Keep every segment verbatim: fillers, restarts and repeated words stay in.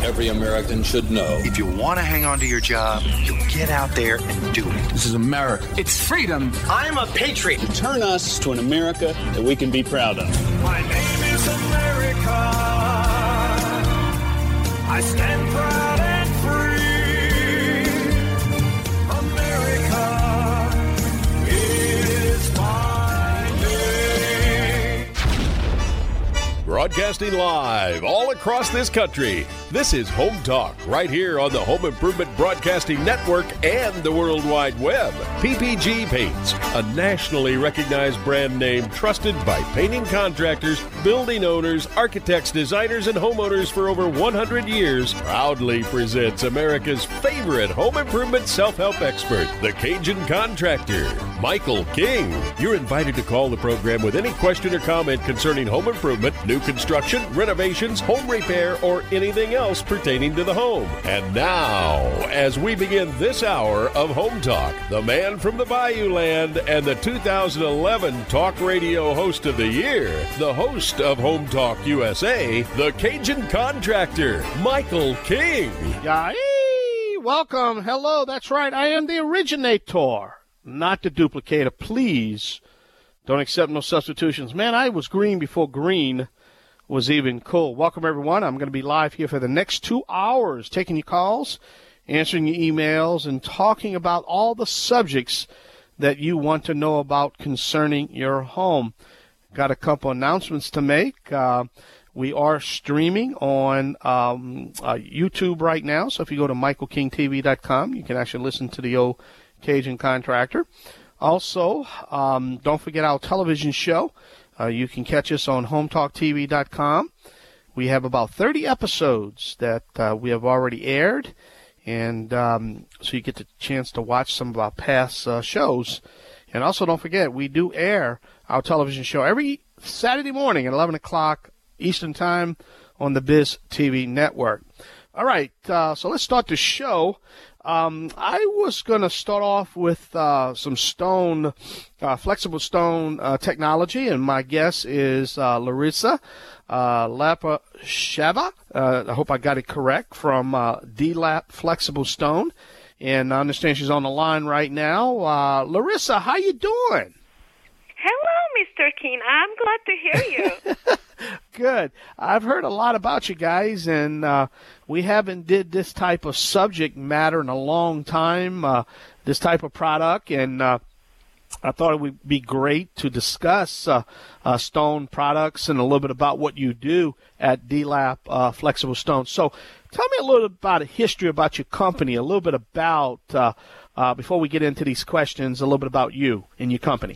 every American should know. If you want to hang on to your job, you get out there and do it. This is America. It's freedom. I'm a patriot. Turn us to an America that we can be proud of. My name is America. I stand proud and free. America is my name. Broadcasting live all across this country. This is Home Talk, right here on the Home Improvement Broadcasting Network and the World Wide Web. P P G Paints, a nationally recognized brand name trusted by painting contractors, building owners, architects, designers, and homeowners for over one hundred years, proudly presents America's favorite home improvement self-help expert, the Cajun Contractor, Michael King. You're invited to call the program with any question or comment concerning home improvement, new construction, renovations, home repair, or anything else pertaining to the home. And now, as we begin this hour of Home Talk, the man from the Bayou Land and the two thousand eleven Talk Radio Host of the Year, the host of Home Talk U S A, the Cajun Contractor, Michael King. Yeah, welcome. Hello, that's right. I am the originator, not the duplicator. Please don't accept no substitutions. Man, I was green before green was even cool. Welcome, everyone. I'm going to be live here for the next two hours, taking your calls, answering your emails, and talking about all the subjects that you want to know about concerning your home. Got a couple announcements to make. Uh, we are streaming on um, uh, YouTube right now, so if you go to michael king t v dot com, you can actually listen to the old Cajun Contractor. Also, um, don't forget our television show. Uh, you can catch us on home talk t v dot com. We have about thirty episodes that uh, we have already aired, and um, so you get the chance to watch some of our past uh, shows. And also, don't forget, we do air our television show every Saturday morning at eleven o'clock Eastern Time on the Biz T V network. All right, uh, so let's start the show. Um, I was going to start off with uh, some stone, uh, flexible stone uh, technology, and my guest is uh, Larissa uh, Lapasheva. Uh, I hope I got it correct, from uh, D-Lap Flexible Stone, and I understand she's on the line right now. Uh, Larissa, how you doing? Hello, Mister King. I'm glad to hear you. Good. I've heard a lot about you guys, and uh, we haven't did this type of subject matter in a long time, uh, this type of product, and uh, I thought it would be great to discuss uh, uh, stone products and a little bit about what you do at D-Lap uh, Flexible Stone. So tell me a little bit about a history about your company, a little bit about, uh, uh, before we get into these questions, a little bit about you and your company.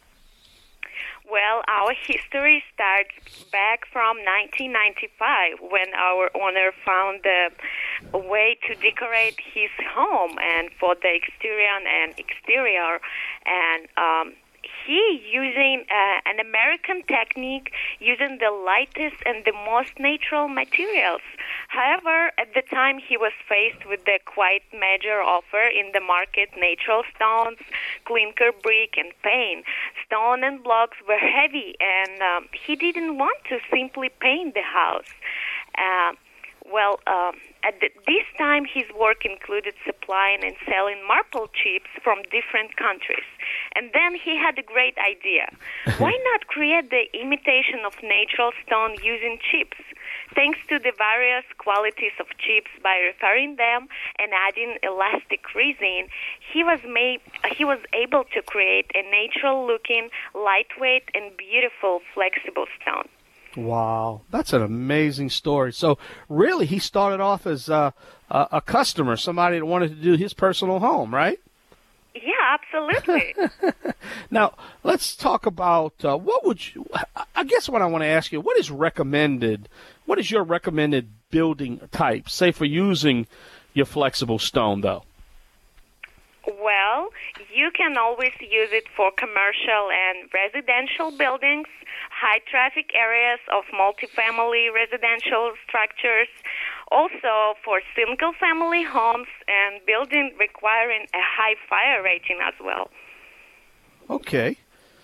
Well, our history starts back from nineteen ninety-five, when our owner found a, a way to decorate his home and for the exterior and exterior, and um, he using uh, an American technique, using the lightest and the most natural materials. However, at the time he was faced with the quite major offer in the market: natural stones, clinker brick, and paint. Stone and blocks were heavy, and um, he didn't want to simply paint the house. Uh, well, um, at the, this time his work included supplying and selling marble chips from different countries. And then he had a great idea. Why not create the imitation of natural stone using chips? Thanks to the various qualities of chips, by repairing them and adding elastic resin, he was made, he was able to create a natural-looking, lightweight, and beautiful flexible stone. Wow, that's an amazing story. So really, he started off as a, a, a customer, somebody that wanted to do his personal home, right? Yeah, absolutely. Now, let's talk about uh, what would you, I guess what I want to ask you, what is recommended, what is your recommended building type, say for using your flexible stone, though? Well, you can always use it for commercial and residential buildings, high traffic areas of multifamily residential structures, also for single family homes and buildings requiring a high fire rating as well. Okay.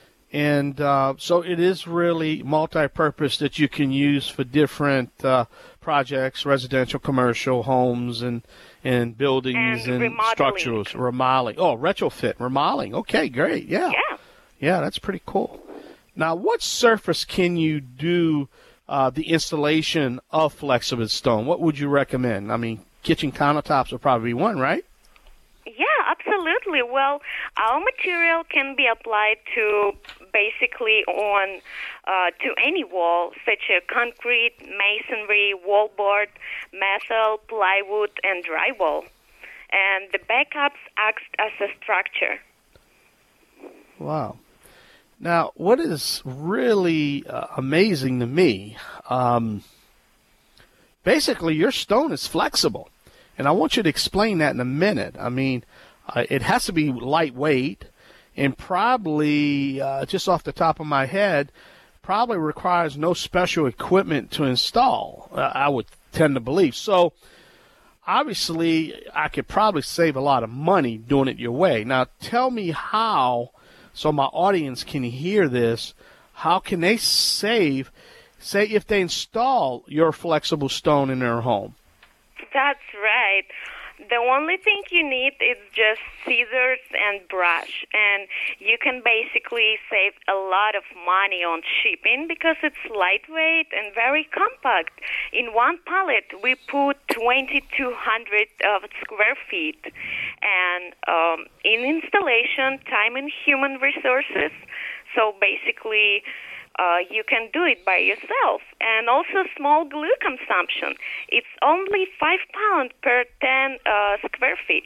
And uh, so it is really multi-purpose that you can use for different uh, projects, residential, commercial, homes, and and buildings And and, remodeling. structures, remodeling. Oh, retrofit, remodeling. Okay, great. Yeah. Yeah. Yeah, that's pretty cool. Now, what surface can you do uh, the installation of flexible stone? What would you recommend? I mean, kitchen countertops would probably be one, right? Yeah, absolutely. Well, our material can be applied to basically on uh, to any wall, such as concrete, masonry, wallboard, metal, plywood, and drywall. And the backups act as a structure. Wow. Now, what is really uh, amazing to me, um, basically your stone is flexible. And I want you to explain that in a minute. I mean, uh, it has to be lightweight and probably, uh, just off the top of my head, probably requires no special equipment to install, uh, I would tend to believe. So, obviously, I could probably save a lot of money doing it your way. Now, tell me how, so my audience can hear this, how can they save, say, if they install your flexible stone in their home? That's right. The only thing you need is just scissors and brush, and you can basically save a lot of money on shipping because it's lightweight and very compact. In one pallet, we put twenty-two hundred uh, square feet, and um, in installation, time and human resources. So basically, Uh, you can do it by yourself. And also small glue consumption. It's only five pounds per ten uh, square feet.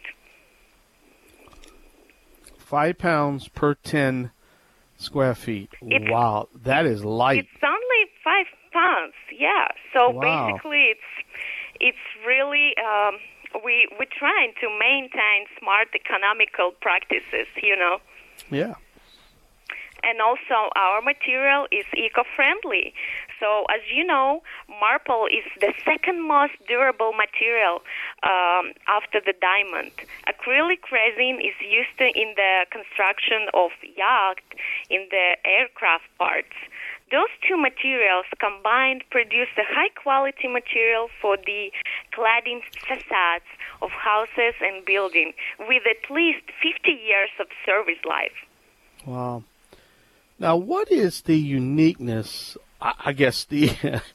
Five pounds per ten square feet. It's, wow, that is light. It's only five pounds, yeah. So Wow. basically it's it's really, um, we, we're trying to maintain smart economical practices, you know. Yeah. And also, our material is eco-friendly. So, as you know, marble is the second most durable material um, after the diamond. Acrylic resin is used in the construction of yachts, in the aircraft parts. Those two materials combined produce a high-quality material for the cladding facades of houses and buildings with at least fifty years of service life. Wow. Now, what is the uniqueness, I I guess, the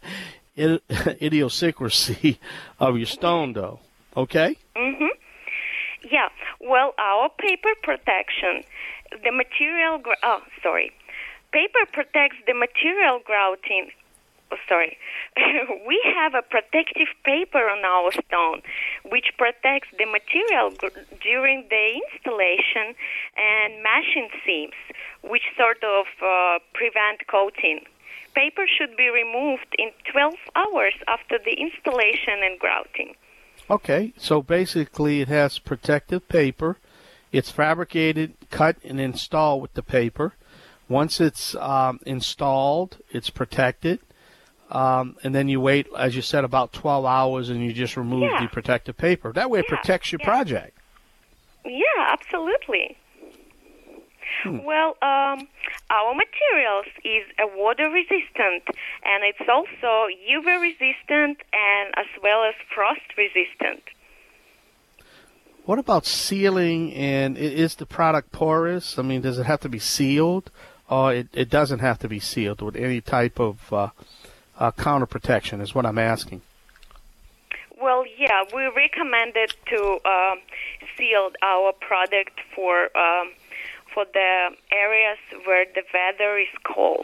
idiosyncrasy of your stone, though? Okay? Mm-hmm. Yeah. Well, our paper protection, the material, gr- oh, sorry. Paper protects the material grouting. Oh, sorry. We have a protective paper on our stone, which protects the material gr- during the installation and mashing seams, which sort of uh, prevent coating. Paper should be removed in twelve hours after the installation and grouting. Okay, so basically it has protective paper. It's fabricated, cut, and installed with the paper. Once it's um, installed, it's protected. Um, and then you wait, as you said, about twelve hours, and you just remove Yeah. the protective paper. That way it Yeah, protects your yeah. project. Yeah, absolutely. Hmm. Well, um, our materials is a water resistant, and it's also U V resistant and as well as frost resistant. What about sealing, and i- is the product porous? I mean, does it have to be sealed, or it, it doesn't have to be sealed with any type of uh, uh, counter protection is what I'm asking. Well, yeah, we recommended to um, seal our product for um, for the areas where the weather is cold.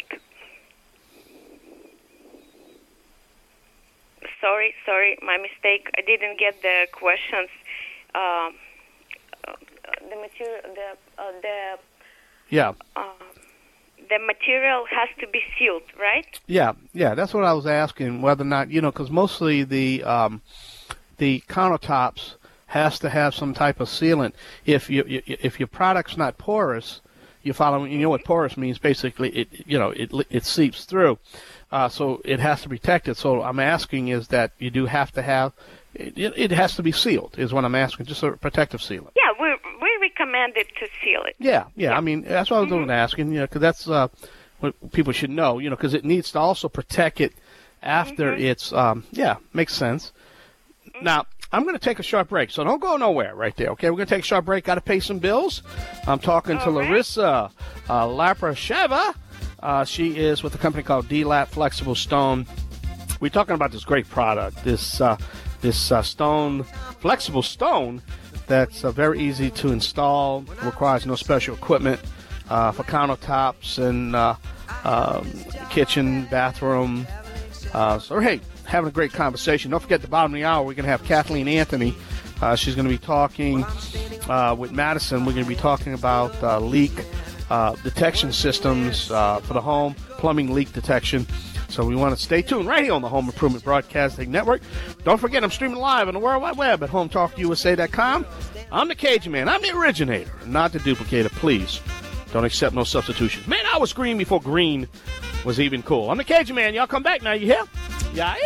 Sorry, sorry, my mistake. I didn't get the questions. Um, uh, the material, the uh, the Yeah. uh, the material has to be sealed, right? Yeah, yeah, that's what I was asking, whether or not, you know, because mostly the um, the countertops has to have some type of sealant. If you, you if your product's not porous, you follow. You know what porous means? Basically, it you know it it seeps through, uh, so it has to be protected. So I'm asking is that you do have to have it, it has to be sealed. Is what I'm asking, just a protective sealant. Yeah, we we recommend it to seal it. Yeah, yeah. I mean, that's what I was mm-hmm. asking. You know, because that's uh, what people should know. You know, because it needs to also protect it after Mm-hmm. it's, um, yeah, makes sense. Mm-hmm. Now, I'm going to take a short break, so don't go nowhere right there, okay? We're going to take a short break. Got to pay some bills. I'm talking to All right. Larissa uh, Laprasheva. Uh, she is with a company called D-Lap Flexible Stone. We're talking about this great product, this uh, this uh, stone, flexible stone that's uh, very easy to install, requires no special equipment uh, for countertops and uh, um, kitchen, bathroom. Uh, so, hey, having a great conversation. Don't forget, the bottom of the hour, we're going to have Kathleen Anthony. Uh, she's going to be talking uh, with Madison. We're going to be talking about uh, leak uh, detection systems uh, for the home, plumbing leak detection. So we want to stay tuned right here on the Home Improvement Broadcasting Network. Don't forget, I'm streaming live on the World Wide Web at home talk u s a dot com. I'm the Cajun Man. I'm the originator, not the duplicator. Please don't accept no substitutions. Man, I was green before green was even cool. I'm the Cajun Man. Y'all come back now. You hear? Yeah.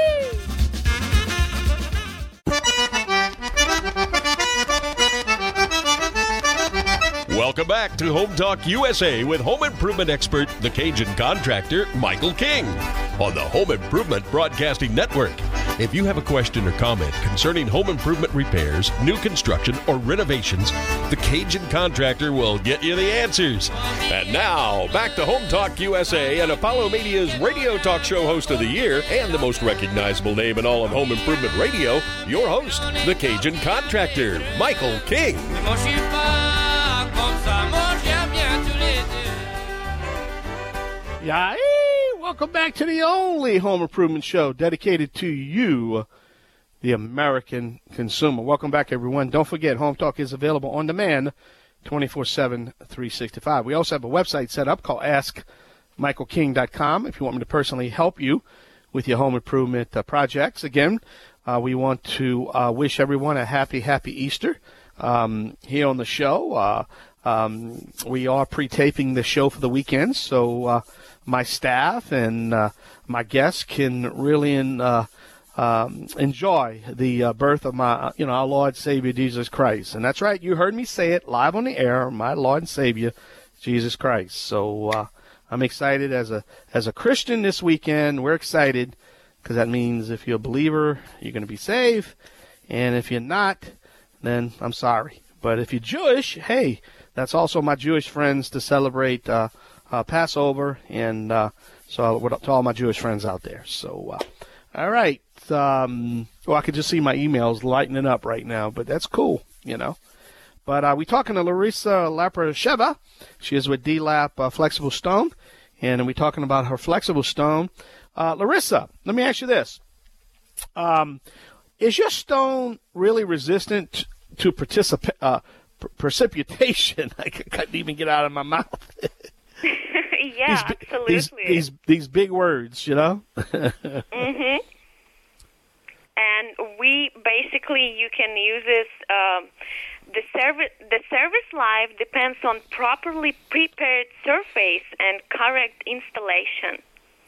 Welcome back to Home Talk U S A with home improvement expert, the Cajun contractor, Michael King, on the Home Improvement Broadcasting Network. If you have a question or comment concerning home improvement repairs, new construction, or renovations, the Cajun contractor will get you the answers. And now, back to Home Talk U S A and Apollo Media's radio talk show host of the year and the most recognizable name in all of home improvement radio, your host, the Cajun contractor, Michael King. Yeah. Welcome back to the only home improvement show dedicated to you, the American consumer. Welcome back, everyone. Don't forget, Home Talk is available on demand twenty-four seven, three sixty-five. We also have a website set up called ask michael king dot com if you want me to personally help you with your home improvement uh, projects. Again, uh, we want to uh, wish everyone a happy, happy Easter um, here on the show. Uh, um, we are pre-taping the show for the weekend, so uh, my staff and uh, my guests can really in, uh, um, enjoy the uh, birth of my, you know, our Lord Savior Jesus Christ. And that's right, you heard me say it live on the air, my Lord and Savior Jesus Christ. So uh, I'm excited as a as a Christian this weekend. We're excited because that means if you're a believer, you're going to be saved, and if you're not, then I'm sorry. But if you're Jewish, hey, that's also my Jewish friends to celebrate uh, uh, Passover, and uh, so to all my Jewish friends out there. So, uh, all right. Um, well, I can just see my emails lightening up right now, but that's cool, you know. But uh, we're talking to Larissa Laprasheva. She is with D-Lap uh, Flexible Stone, and we're talking about her flexible stone. Uh, Larissa, let me ask you this. Um, is your stone really resistant to particip- uh, pr- precipitation? I couldn't even get out of my mouth. Yeah, these, absolutely. These, these, these big words, you know? Mm-hmm. And we basically, you can use this, um, the service, the service life depends on properly prepared surface and correct installation.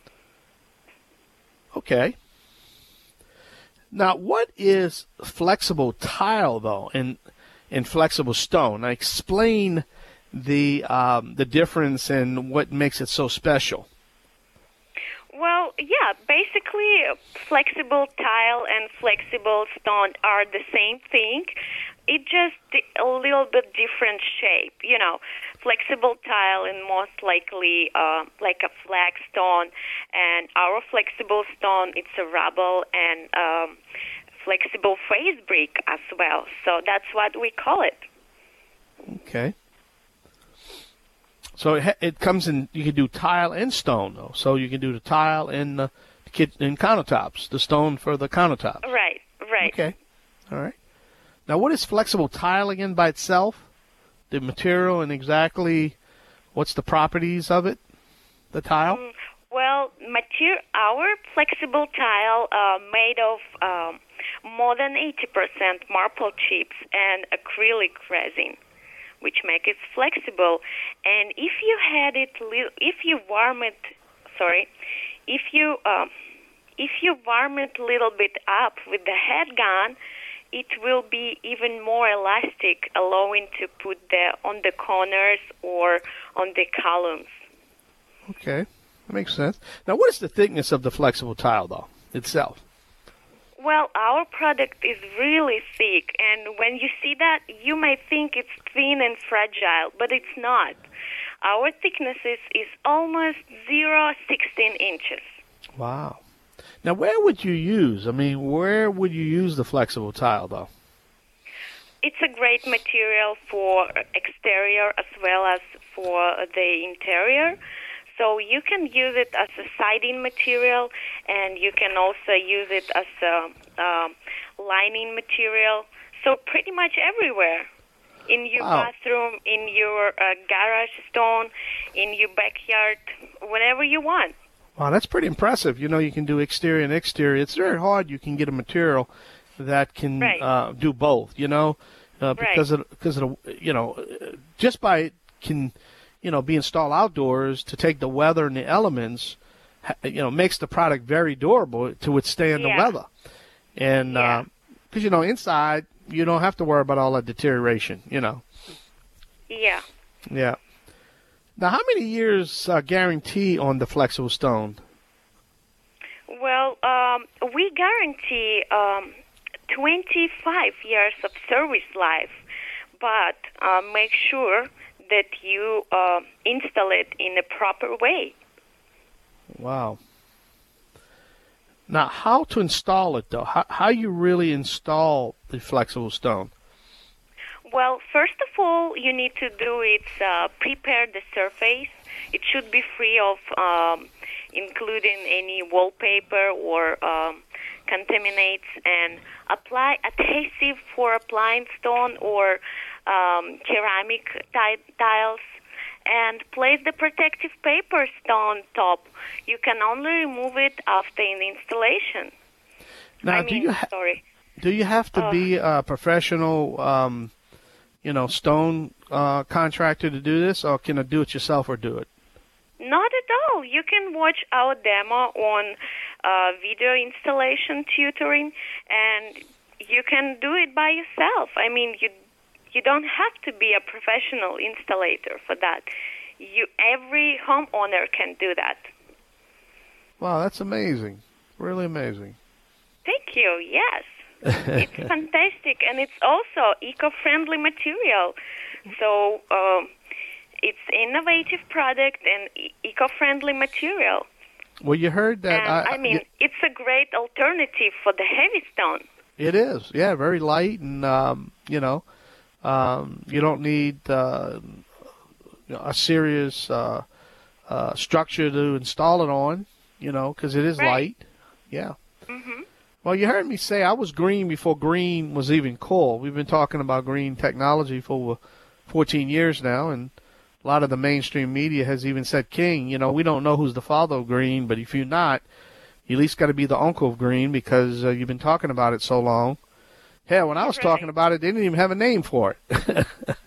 Okay. Now, what is flexible tile, though, and in flexible stone? Now, explain the um, the difference and what makes it so special. Well, yeah, basically, flexible tile and flexible stone are the same thing. It just a little bit different shape. You know, flexible tile is most likely uh, like a flagstone, and our flexible stone, it's a rubble and um, flexible face brick as well. So that's what we call it. Okay. So it, ha- it comes in, you can do tile and stone, though. So you can do the tile and the kit and countertops, the stone for the countertops. Right, right. Okay. All right. Now, what is flexible tile again by itself? The material and exactly what's the properties of it, the tile? Mm, well, mater- our flexible tile uh, made of um, more than eighty percent marble chips and acrylic resin, which make it flexible. And if you had it, li- if you warm it, sorry, if you um, if you warm it a little bit up with the heat gun, it will be even more elastic, allowing to put the on the corners or on the columns. Okay, that makes sense. Now, what is the thickness of the flexible tile, though? itself? Well, our product is really thick, and when you see that, you may think it's thin and fragile, but it's not. Our thickness is, is almost zero sixteen inches. Wow. Now, where would you use? I mean, where would you use the flexible tile, though? It's a great material for exterior as well as for the interior. So you can use it as a siding material, and you can also use it as a um, lining material. So pretty much everywhere. In your Wow. bathroom, in your uh, garage stone, in your backyard, whenever you want. Wow, that's pretty impressive. You know, you can do exterior and exterior. It's very hard. You can get a material that can Right. uh, do both. You know, uh, because Right. of because of the, you know, uh, just by it can, you know, be installed outdoors to take the weather and the elements, ha- you know, makes the product very durable to withstand Yeah. the weather. And Yeah. because you know, inside you don't have to worry about all that deterioration. You know. Yeah. Yeah. Now, how many years uh, guarantee on the flexible stone? Well, um, we guarantee um, twenty-five years of service life, but uh, make sure that you uh, install it in a proper way. Wow. Now, how to install it, though? How, how you really install the flexible stone? Well, first of all, you need to do is uh, prepare the surface. It should be free of um, including any wallpaper or um, contaminates, and apply adhesive for applying stone or um, ceramic ti- tiles, and place the protective paper stone top. You can only remove it after an installation. Now, I do mean, you ha- sorry. do you have to Uh, be a professional, um, you know, stone uh, contractor to do this, or can I do it yourself or do it? Not at all. You can watch our demo on uh, video installation tutoring, and you can do it by yourself. I mean, you you don't have to be a professional installator for that. You every homeowner can do that. Wow, that's amazing. Really amazing. Thank you. Yes, it's fantastic, and it's also eco-friendly material. So. Um, It's innovative product and e- eco-friendly material. Well, you heard that. And, I, mean, y- it's a great alternative for the heavy stone. It is, yeah, very light, and um, you know, um, you don't need uh, you know, a serious uh, uh, structure to install it on, you know, because it is Right. light. Yeah. hmm Well, you heard me say I was green before green was even cool. We've been talking about green technology for over fourteen years now, and a lot of the mainstream media has even said, King, you know, we don't know who's the father of green, but if you're not, you at least got to be the uncle of green because uh, you've been talking about it so long. Hell, when I was Right. talking about it, they didn't even have a name for it.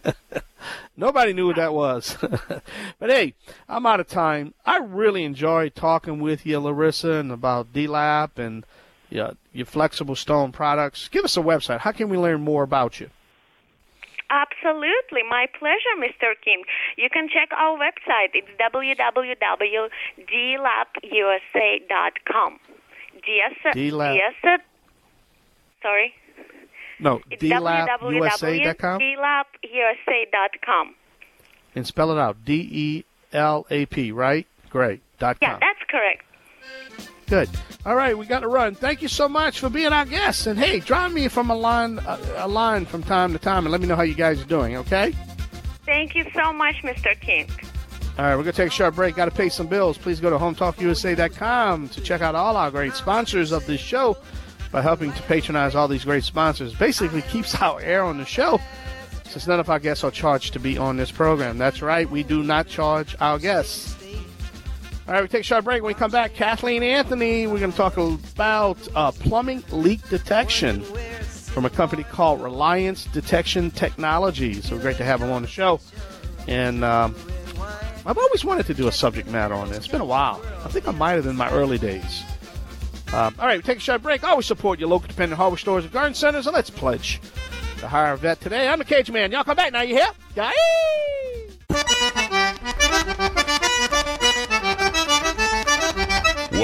Nobody knew what that was. But, hey, I'm out of time. I really enjoyed talking with you, Larissa, and about D LAP and yeah, your flexible stone products. Give us a website. How can we learn more about you? Absolutely. My pleasure, Mister Kim. You can check our website. It's w w w dot d lap u s a dot com. D S D LAP. D S Sorry? No, It's D lap U S A dot com? w w w dot d lap u s a dot com. And spell it out. D E L A P, right? Great. Dot Yeah, com. that's correct. Good. All right, we got to run. Thank you so much for being our guest. And, hey, drop me from a line, a, a line from time to time and let me know how you guys are doing, okay? Thank you so much, Mister King. All right, we're going to take a short break. Got to pay some bills. Please go to home talk u s a dot com to check out all our great sponsors of this show by helping to patronize all these great sponsors. Basically keeps our air on the show since none of our guests are charged to be on this program. That's right. We do not charge our guests. All right, we take a short break. When we come back, Kathleen Anthony, we're going to talk about uh, plumbing leak detection from a company called Reliance Detection Technologies. So great to have them on the show. And um, I've always wanted to do a subject matter on this. It's been a while. I think I might have in my early days. Um, all right, we take a short break. Always support your local independent hardware stores and garden centers, and let's pledge to hire a vet today. I'm the Cage Man. Y'all come back now. You hear? Guy?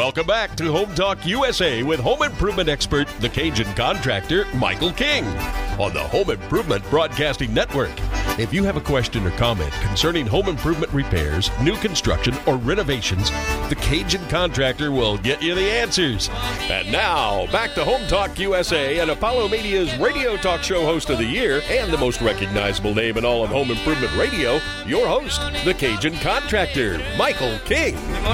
Welcome back to Home Talk U S A with home improvement expert, the Cajun contractor, Michael King, on the Home Improvement Broadcasting Network. If you have a question or comment concerning home improvement repairs, new construction, or renovations, the Cajun contractor will get you the answers. And now, back to Home Talk U S A and Apollo Media's radio talk show host of the year and the most recognizable name in all of home improvement radio, your host, the Cajun contractor, Michael King.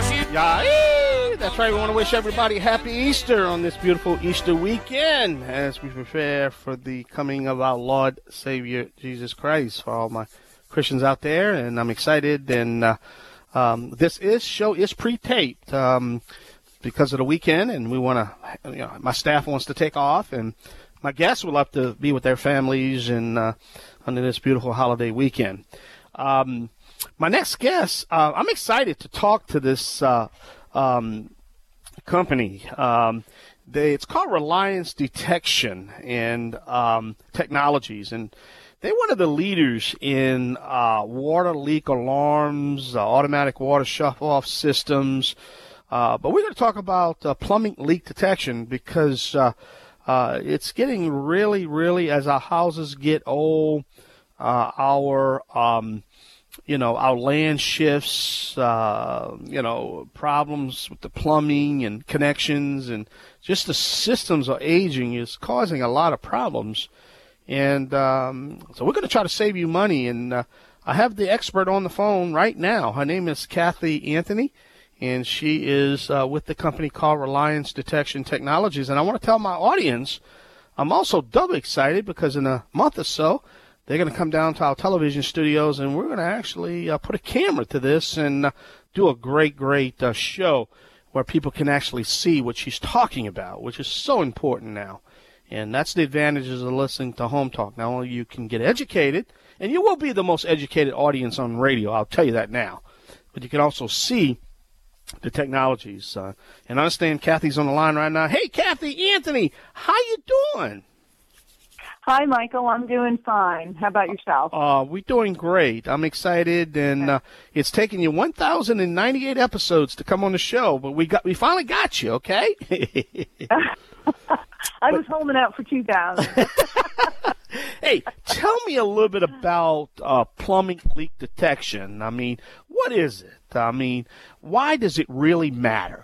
Yeah, that's right. We want to wish everybody happy Easter on this beautiful Easter weekend as we prepare for the coming of our Lord Savior Jesus Christ for all my Christians out there. And I'm excited. And uh, um, this is show is pre-taped um, because of the weekend, and we want to. You know, my staff wants to take off, and my guests would love to be with their families and uh, under this beautiful holiday weekend. Um, my next guest, uh, I'm excited to talk to this. Uh, Um, company. Um, they, it's called Reliance Detection and um, Technologies, and they're one of the leaders in uh, water leak alarms, uh, automatic water shut-off systems. Uh, but we're going to talk about uh, plumbing leak detection because uh, uh, it's getting really, really, as our houses get old, uh, our um, you know, our land shifts, uh, you know, problems with the plumbing and connections and just the systems are aging is causing a lot of problems. And um, so we're going to try to save you money. And uh, I have the expert on the phone right now. Her name is Kathy Anthony, and she is uh, with the company called Reliance Detection Technologies. And I want to tell my audience I'm also double excited because in a month or so, they're going to come down to our television studios, and we're going to actually uh, put a camera to this and uh, do a great, great uh, show where people can actually see what she's talking about, which is so important now. And that's the advantages of listening to Home Talk. Not only you can get educated, and you will be the most educated audience on radio, I'll tell you that now, but you can also see the technologies. Uh, and I understand Kathy's on the line right now. Hey, Kathy Anthony, how you doing? Hi, Michael. I'm doing fine. How about yourself? Uh, we're doing great. I'm excited, and uh, it's taken you one thousand ninety-eight episodes to come on the show, but we got we finally got you, okay? I was holding out for two thousand. Hey, tell me a little bit about uh, plumbing leak detection. I mean, what is it? I mean, why does it really matter?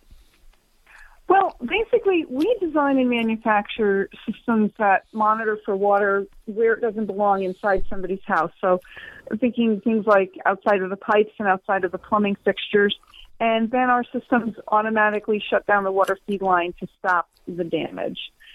Well, basically, we design and manufacture systems that monitor for water where it doesn't belong inside somebody's house. So I'm thinking things like outside of the pipes and outside of the plumbing fixtures. And then our systems automatically shut down the water feed line to stop the damage.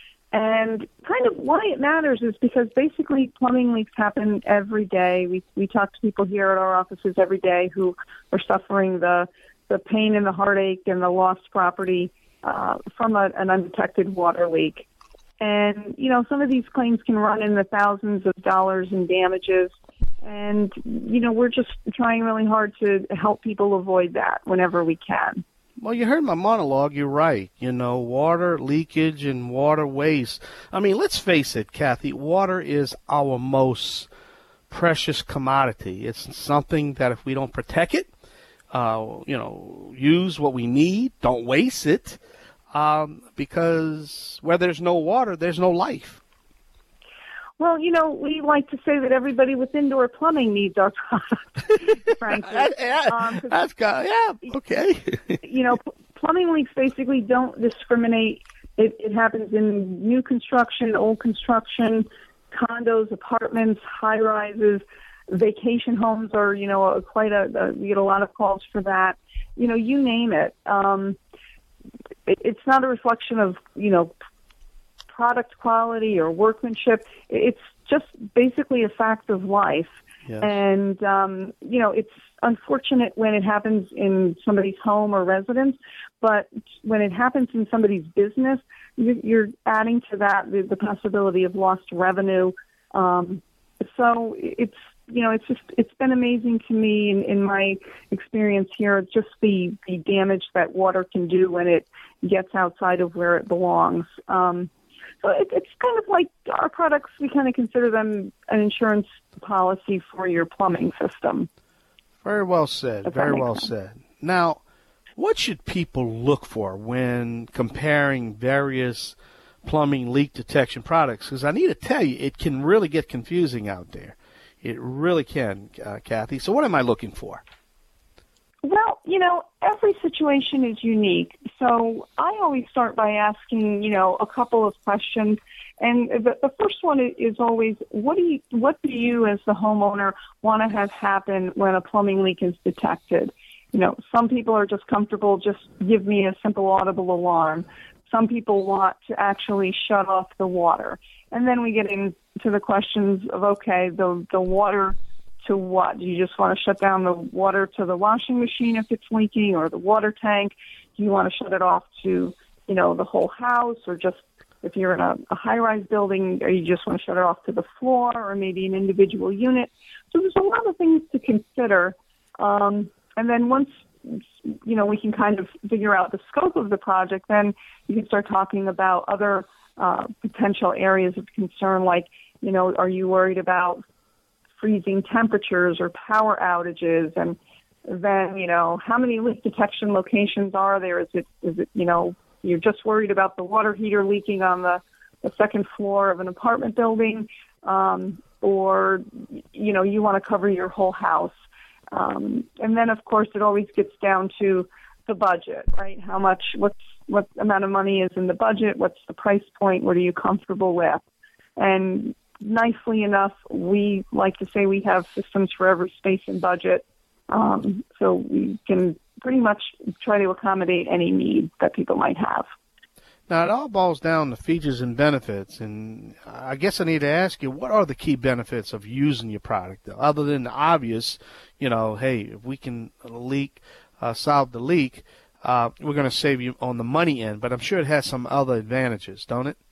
And kind of why it matters is because basically plumbing leaks happen every day. We we talk to people here at our offices every day who are suffering the, the pain and the heartache and the lost property Uh, from a, an undetected water leak. And, you know, some of these claims can run in the thousands of dollars in damages. And, you know, we're just trying really hard to help people avoid that whenever we can. Well, you heard my monologue. You're right. You know, water leakage and water waste. I mean, let's face it, Kathy, water is our most precious commodity. It's something that if we don't protect it, uh, you know, use what we need, don't waste it. Um, because where there's no water, there's no life. Well, you know, we like to say that everybody with indoor plumbing needs our product, frankly. yeah, um, that's got, yeah, okay. You know, pl- plumbing leaks basically don't discriminate. It, it happens in new construction, old construction, condos, apartments, high-rises, vacation homes are, you know, a, quite a, a, we get a lot of calls for that. You know, you name it. Um, it. It's not a reflection of, you know, product quality or workmanship. It's just basically a fact of life. Yes. And, um, you know, it's unfortunate when it happens in somebody's home or residence, but when it happens in somebody's business, you're adding to that the, the possibility of lost revenue. Um, so it's, you know, it's just, it's been amazing to me in, in my experience here, just the, the damage that water can do when it gets outside of where it belongs. Um, so it, it's kind of like our products, we kind of consider them an insurance policy for your plumbing system. Very well said. Very well sense. said. Now, What should people look for when comparing various plumbing leak detection products? Because I need to tell you, it can really get confusing out there. It really can, uh, Kathy. So what am I looking for? Well, you know, every situation is unique. So I always start by asking, you know, a couple of questions. And the, the first one is always, what do you, what do you as the homeowner want to have happen when a plumbing leak is detected? You know, some people are just comfortable, just give me a simple audible alarm. Some people want to actually shut off the water. And then we get into the questions of, okay, the the water to what? Do you just want to shut down the water to the washing machine if it's leaking, or the water tank? Do you want to shut it off to, you know, the whole house, or just if you're in a, a high-rise building, or you just want to shut it off to the floor, or maybe an individual unit? So there's a lot of things to consider. Um, and then once, you know, we can kind of figure out the scope of the project, then you can start talking about other uh, potential areas of concern, like, you know, are you worried about freezing temperatures or power outages? And then, you know, how many leak detection locations are there? Is it, is it, you know, you're just worried about the water heater leaking on the, the second floor of an apartment building, um, or, you know, you want to cover your whole house. Um, and then, of course, it always gets down to the budget, right? How much, what's, what amount of money is in the budget? What's the price point? What are you comfortable with? And nicely enough, we like to say we have systems for every space and budget. Um, so we can pretty much try to accommodate any need that people might have. Now, it all boils down to features and benefits, and I guess I need to ask you, what are the key benefits of using your product, other than the obvious, you know, hey, if we can leak, uh, solve the leak, uh, we're going to save you on the money end, but I'm sure it has some other advantages, don't it?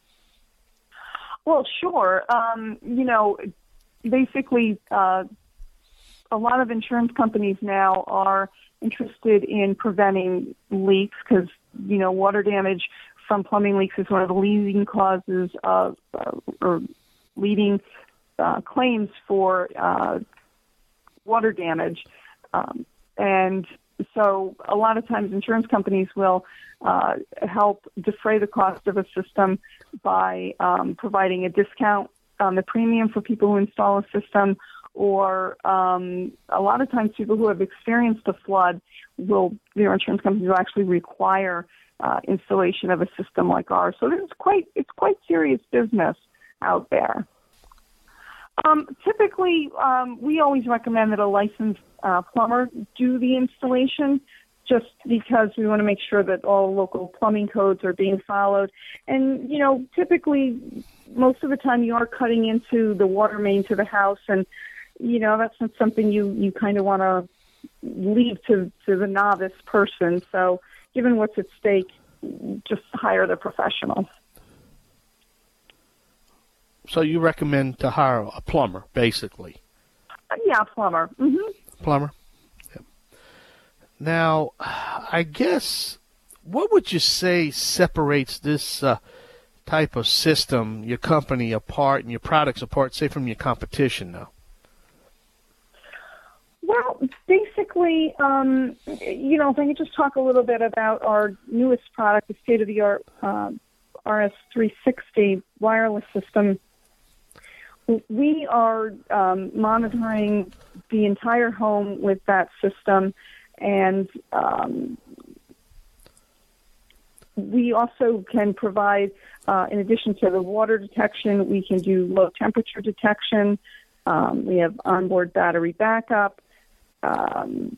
Well, sure. Um, you know, basically, uh, a lot of insurance companies now are interested in preventing leaks because, you know, water damage from plumbing leaks is one of the leading causes of, uh, or leading uh, claims for uh, water damage. Um, and so a lot of times insurance companies will uh, help defray the cost of a system by um, providing a discount on the premium for people who install a system, or um, a lot of times people who have experienced a flood will, their insurance companies will actually require uh, installation of a system like ours. So it's quite, it's quite serious business out there. Um, typically, um, we always recommend that a licensed uh, plumber do the installation, just because we want to make sure that all local plumbing codes are being followed. And, you know, typically, most of the time you are cutting into the water main to the house, and, you know, that's not something you, you kind of want to leave to, to the novice person. So given what's at stake, just hire the professional. So you recommend to hire a plumber, basically? Uh, yeah, plumber. Mm-hmm. Plumber. Yep. Now, I guess, what would you say separates this uh, type of system, your company apart and your products apart, say, from your competition now? Well, basically, um, you know, if I could just talk a little bit about our newest product, the state-of-the-art uh, R S three sixty wireless system. We are um, monitoring the entire home with that system, and um, we also can provide, uh, in addition to the water detection, we can do low temperature detection. Um, we have onboard battery backup. Um,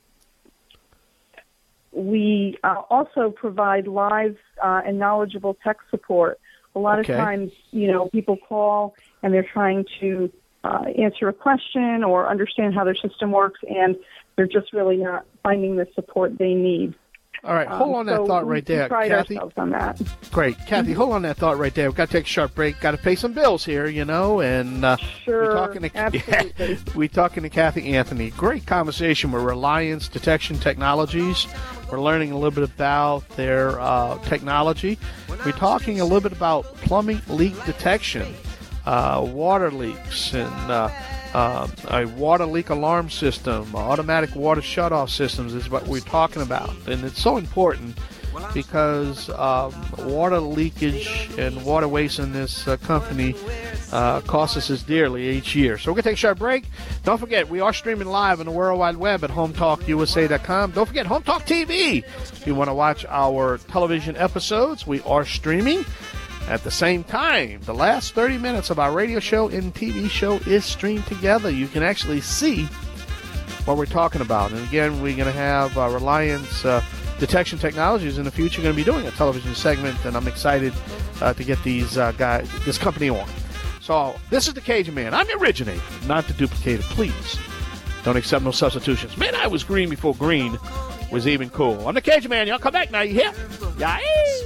we uh, also provide live uh, and knowledgeable tech support. A lot okay. of times, you know, people call and they're trying to uh, answer a question or understand how their system works, and they're just really not finding the support they need. All right, hold um, on that so thought right there, pride Kathy. ourselves on that. Great. Kathy, hold on that thought right there. We've got to take a short break. Got to pay some bills here, you know, and uh, Sure, we're talking to absolutely. yeah, we're talking to Kathy Anthony. Great conversation with Reliance Detection Technologies. We're learning a little bit about their uh, technology. We're talking a little bit about plumbing leak detection, uh, water leaks, and uh, uh, a water leak alarm system, automatic water shutoff systems is what we're talking about. And it's so important because um, water leakage and water waste in this uh, company uh, costs us as dearly each year. So we're going to take a short break. Don't forget, we are streaming live on the World Wide Web at home talk U S A dot com. Don't forget, Home Talk T V. If you want to watch our television episodes, we are streaming at the same time. The last thirty minutes of our radio show and T V show is streamed together. You can actually see what we're talking about. And again, we're going to have uh, Reliance uh, Detection Technologies in the future going to be doing a television segment, and I'm excited uh, to get these uh, guys, this company on. So this is the Cajun Man. I'm the originator, not the duplicator. Please don't accept no substitutions. Man, I was green before green was even cool. I'm the Cajun Man. Y'all come back now. You hear? Yeah.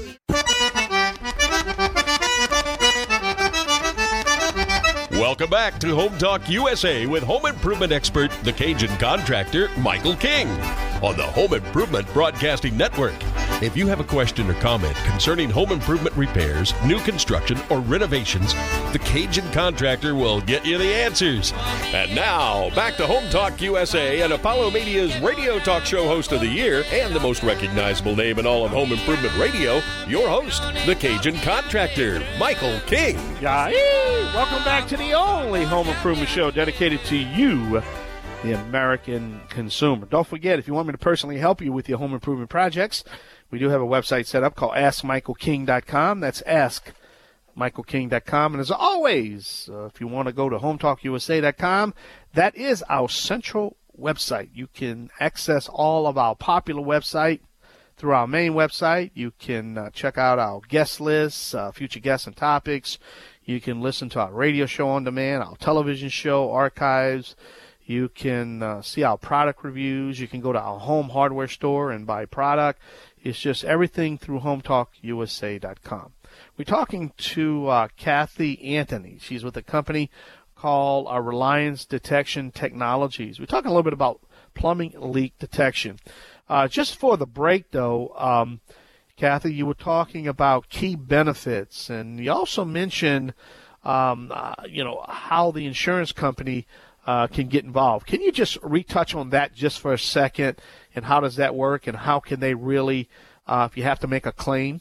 Welcome back to Home Talk U S A with home improvement expert, the Cajun contractor, Michael King, on the Home Improvement Broadcasting Network. If you have a question or comment concerning home improvement repairs, new construction, or renovations, the Cajun contractor will get you the answers. And now, back to Home Talk U S A and Apollo Media's radio talk show host of the year and the most recognizable name in all of home improvement radio, your host, the Cajun contractor, Michael King. Yeah. Welcome back to the only home improvement show dedicated to you, the American consumer. Don't forget, if you want me to personally help you with your home improvement projects, we do have a website set up called ask michael king dot com. That's ask michael king dot com. And as always, uh, if you want to go to home talk U S A dot com, that is our central website. You can access all of our popular website through our main website. You can uh, check out our guest lists, uh, future guests and topics. You can listen to our radio show on demand, our television show archives. You can uh, see our product reviews. You can go to our home hardware store and buy product. It's just everything through home talk U S A dot com. We're talking to uh, Kathy Anthony. She's with a company called uh, Reliance Detection Technologies. We're talking a little bit about plumbing leak detection. Uh, just for the break, though, um, Kathy, you were talking about key benefits, and you also mentioned, um, uh, you know, how the insurance company uh, can get involved. Can you just retouch on that just for a second, and how does that work, and how can they really, uh, if you have to make a claim?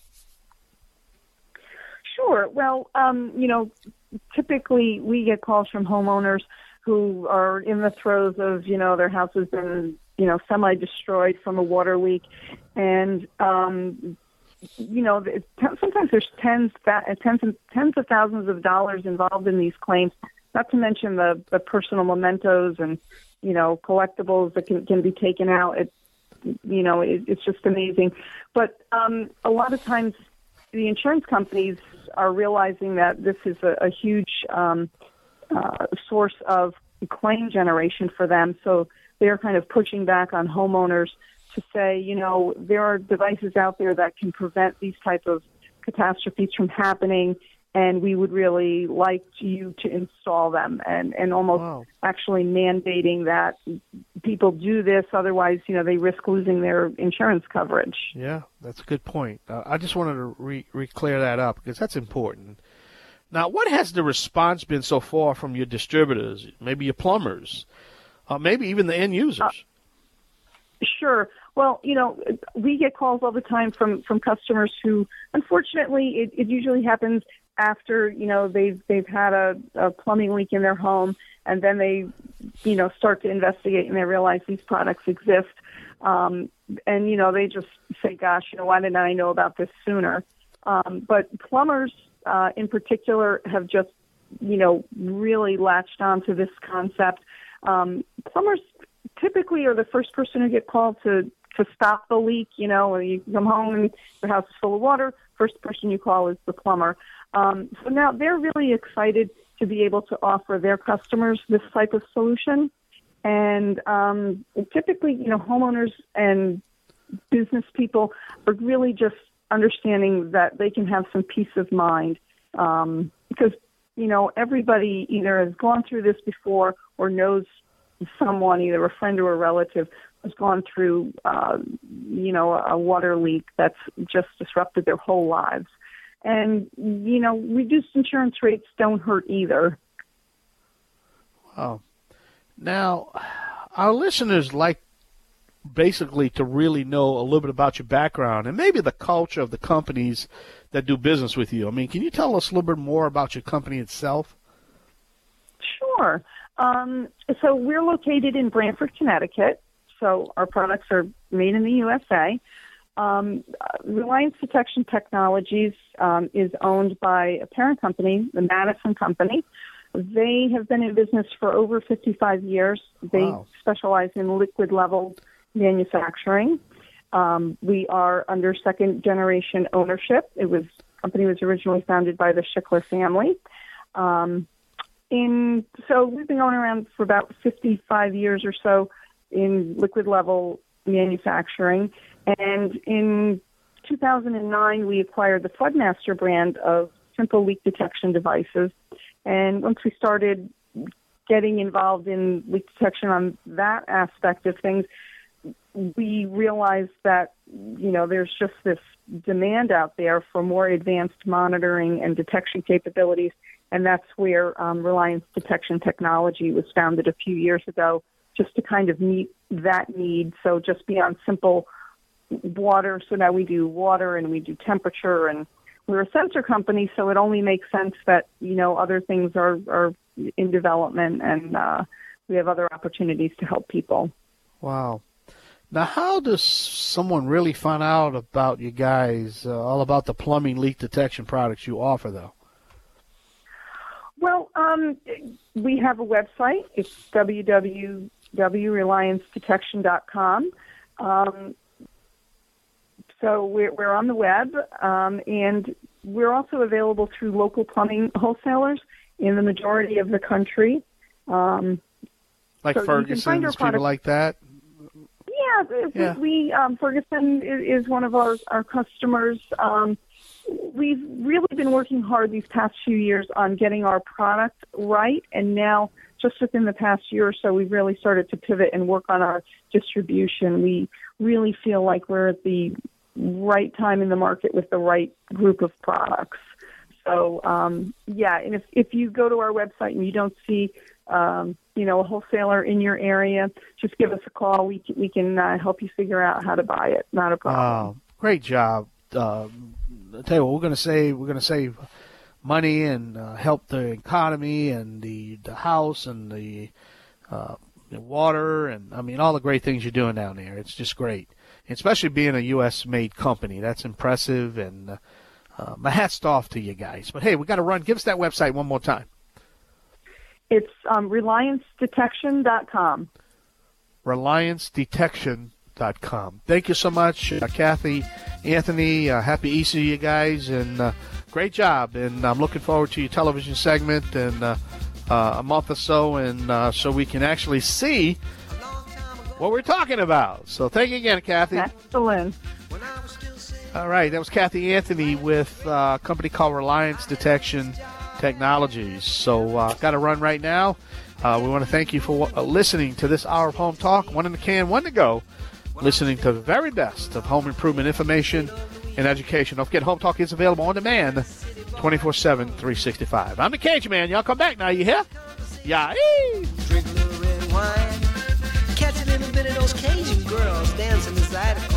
Sure. Well, um, you know, typically we get calls from homeowners who are in the throes of, you know, their house has been, you know, semi-destroyed from a water leak, and um, you know, sometimes there's tens, tens, and tens of thousands of dollars involved in these claims. Not to mention the, the personal mementos and, you know, collectibles that can, can be taken out. It, you know, it, it's just amazing. But um, a lot of times, the insurance companies are realizing that this is a, a huge um, uh, source of claim generation for them. So they're kind of pushing back on homeowners to say, you know, there are devices out there that can prevent these type of catastrophes from happening, and we would really like you to install them, and, and almost wow. actually mandating that people do this. Otherwise, you know, they risk losing their insurance coverage. Yeah, that's a good point. Uh, I just wanted to re- re-clear that up because that's important. Now, what has the response been so far from your distributors, maybe your plumbers, uh, maybe even the end users? Uh, Sure. Well, you know, we get calls all the time from, from customers who, unfortunately, it, it usually happens after, you know, they've they've had a, a plumbing leak in their home, and then they, you know, start to investigate and they realize these products exist. Um, and, you know, they just say, gosh, you know, why didn't I know about this sooner? Um, but plumbers uh, in particular have just, you know, really latched onto this concept. Um, plumbers typically are the first person who get called to, to stop the leak. You know, when you come home and your house is full of water, first person you call is the plumber. Um, so now they're really excited to be able to offer their customers this type of solution. And um, typically, you know, homeowners and business people are really just understanding that they can have some peace of mind um, because, you know, everybody either has gone through this before or knows someone, either a friend or a relative, has gone through, uh, you know, a water leak that's just disrupted their whole lives. And, you know, reduced insurance rates don't hurt either. Wow. Now, our listeners like basically to really know a little bit about your background and maybe the culture of the companies that do business with you. I mean, can you tell us a little bit more about your company itself? Sure. Um, so we're located in Brantford, Connecticut. So our products are made in the U S A. Um, Reliance Detection Technologies um, is owned by a parent company, the Madison Company. They have been in business for over fifty-five years. They Wow. specialize in liquid level manufacturing. Um, we are under second generation ownership. It was the company was originally founded by the Schickler family. Um, in so we've been going around for about fifty-five years or so in liquid level manufacturing. And in two thousand nine, we acquired the Floodmaster brand of simple leak detection devices. And once we started getting involved in leak detection on that aspect of things, we realized that, you know, there's just this demand out there for more advanced monitoring and detection capabilities. And that's where um, Reliance Detection Technology was founded a few years ago, just to kind of meet that need. So just beyond simple water, so now we do water and we do temperature, and we're a sensor company, so it only makes sense that, you know, other things are, are in development, and uh, we have other opportunities to help people. Wow. Now, how does someone really find out about you guys, uh, all about the plumbing leak detection products you offer, though? Well, um, we have a website. It's w w w dot reliance detection dot com. Um, so we're, we're on the web, um, and we're also available through local plumbing wholesalers in the majority of the country. Um, like so Ferguson's, people like that? Yeah, yeah. we um, Ferguson is, is one of our, our customers. Um, we've really been working hard these past few years on getting our product right, and now just within the past year or so, we've really started to pivot and work on our distribution. We really feel like we're at the right time in the market with the right group of products. So, um, yeah, and if, if you go to our website and you don't see, um, you know, a wholesaler in your area, just give us a call. We can, we can uh, help you figure out how to buy it. Not a problem. Oh, great job. Uh, I'll tell you what, we're going to save, we're going to save money and uh, help the economy and the, the house and the, uh, the water and, I mean, all the great things you're doing down there. It's just great. Especially being a U S made company. That's impressive, and uh, uh, my hat's off to you guys. But, hey, we got to run. Give us that website one more time. It's um, reliance detection dot com. reliance detection dot com. Thank you so much, uh, Kathy, Anthony. Uh, happy Easter to you guys, and uh, great job. And I'm looking forward to your television segment in uh, uh, a month or so, and uh, so we can actually see what we're talking about. So thank you again, Kathy. Excellent. All right, that was Kathy Anthony with uh, a company called Reliance Detection Technologies. So uh, got to run right now. Uh, we want to thank you for uh, listening to this hour of Home Talk. One in the can, one to go. Listening to the very best of home improvement information and education. Don't forget, Home Talk is available on demand twenty-four seven, three sixty-five. I'm the Cajun Man. Y'all come back now. You hear? Yeah. Drink a little red wine. Catch a little bit of those Cajun girls dancing beside a